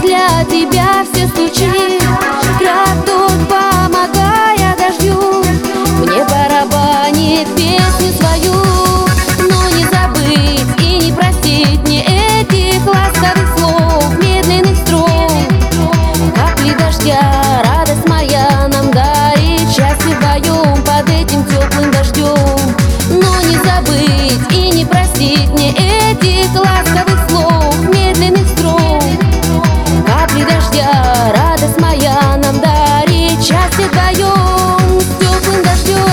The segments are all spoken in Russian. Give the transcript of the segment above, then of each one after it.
для тебя все стучит, крат тут помогая дождю, мне барабанит песню свою. Но не забыть и не простить мне этих ласковых слов, медленных строк. Капли дождя, радость моя нам дарит счастье вдвоем под этим теплым дождем. Но не забыть и не простить мне этих ласковых слов, медленных строк. Капли дождя, радость моя нам дарит счастье вдвоем с теплым дождем.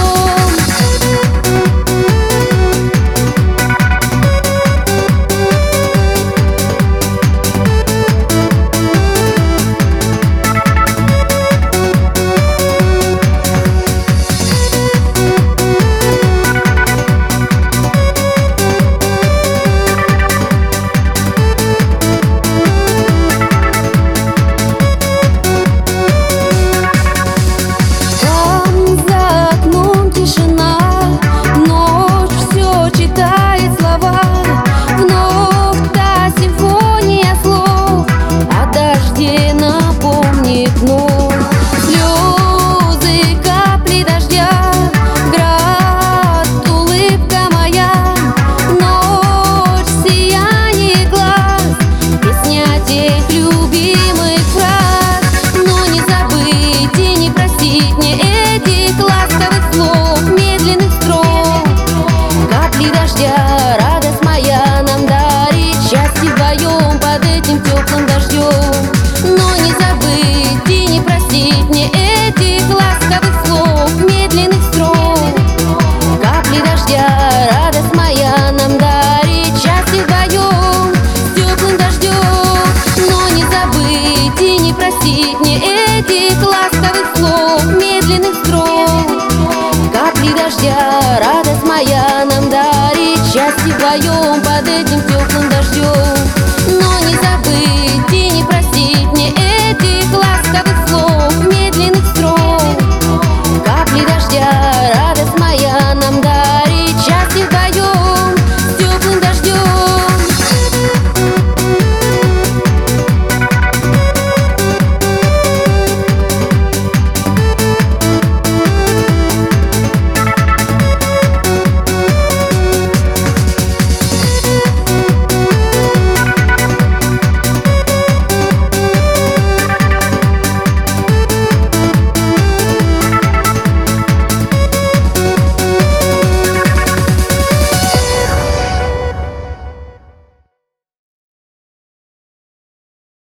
Радость моя нам дарит счастье вдвоем под этим теплым дождем. Но не